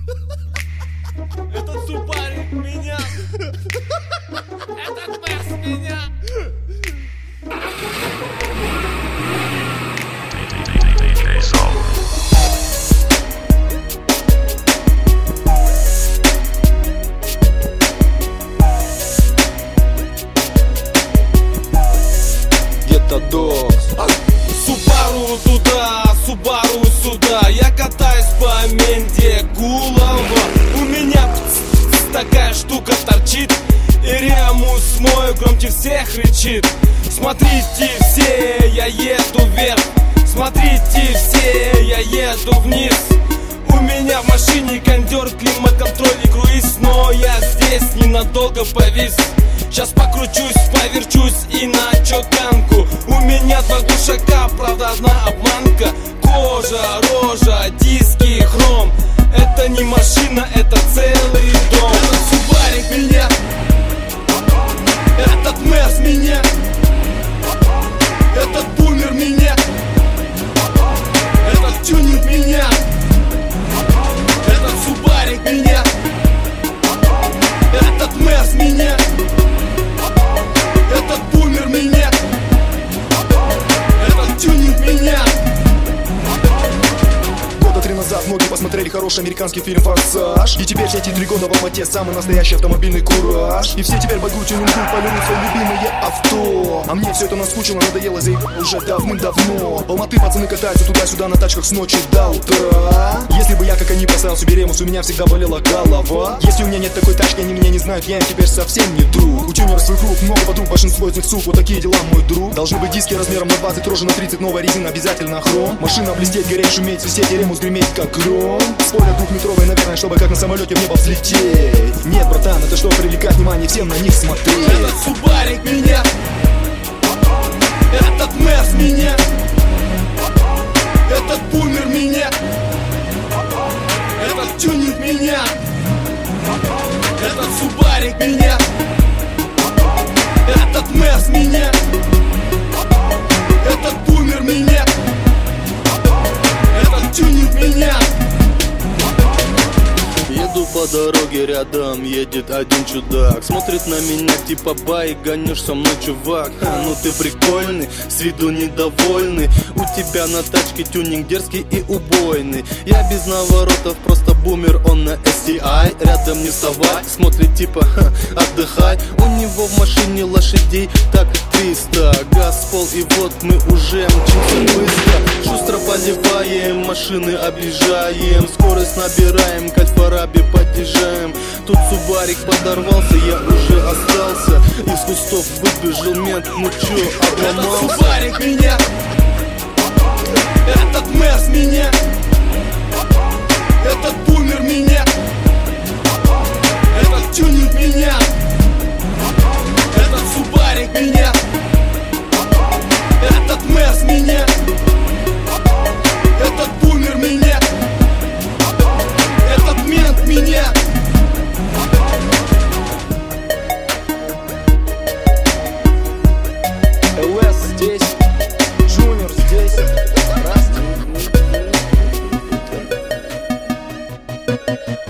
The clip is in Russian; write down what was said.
Этот супарик меня. Этот Мерс меня. Где-то докс. Субару туда, Субару сюда. Я катаюсь по Менде Гулова. У меня такая штука торчит. И ремус мой громче всех кричит. Смотрите все, я еду вверх. Смотрите все, я еду вниз. У меня в машине кондер, климат-контроль и круиз. Но я здесь ненадолго повис. Сейчас покручусь, поверчусь и на чеканку. У меня два глушака, правда одна обманка. Кожа, рожа, диски, хром. Это не машина, это целый дом. Этот субарик меня. Этот Мерс меня. Этот бумер меня. Этот тюнинг меня. Этот субарик меня. Этот Мерс меня. Этот бумер меня. Этот тюнинг меня. Года 3 назад многие посмотрели хороший американский фильм «Форсаж». И теперь все эти 3 года в Алмате самый настоящий автомобильный кураж. И все теперь богу тюнингуют, полируют свои любимые авто. А мне все это наскучило, надоело, заебало уже давным-давно. В Алматы пацаны катаются туда-сюда на тачках с ночи до утра. Если бы я, как они, поставил себе ремус, у меня всегда болела голова. Если у меня нет такой тачки, они меня не знают, я им теперь совсем не друг. У тюнеров свой круг, много подруг, большинство из них сук. Вот такие дела, мой друг. Должны быть диски размером на 20, рожа на 30, новая резина, обязательно хром. Машина блестеть, гореть, шуметь, свистеть, и ремус греметь, как гром. Спойлер двухметровый, наверное, чтобы как на самолете в небо взлететь. Нет, братан, это что, привлекать внимание, всем на них смотреть. Этот субарик меня. Этот Мерс меня. Этот бумер меня. Этот тюнинг меня. Этот субарик меня. Этот Мерс меня. Этот бумер меня. Этот тюнинг меня. Еду по дороге, рядом едет один чудак. Смотрит на меня типа байк, гонишь со мной, чувак. Ну ты прикольный, с виду недовольный. У тебя на тачке тюнинг дерзкий и убойный. Я без наворотов, просто бумер, он на STI. Рядом не вставай, смотрит типа отдыхай. У него в машине лошадей так 300. Газ в пол и вот мы уже мчимся быстро. Шустро поливаем, машины объезжаем. Скорость набираем, кальфараби подъезжаем. Тут субарик подорвался, я уже остался. Из кустов выбежал мент, ну чё, обломался. Этот субарик меня. Этот Мерс меня. Этот бумер меня. Этот тюнинг меня. Этот субарик меня. Этот Мерс меня. Этот бумер меня. Этот мент меня. ЛС здесь, Джуниор здесь. Раз.